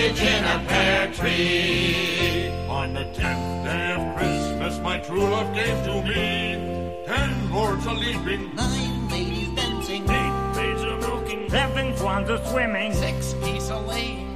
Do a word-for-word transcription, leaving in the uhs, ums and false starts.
partridge in a pear tree. On the tenth day of Christmas, my true love gave to me ten lords a-leaping, nine ladies dancing, eight maids a-milking, seven swans a-swimming, six geese a-laying,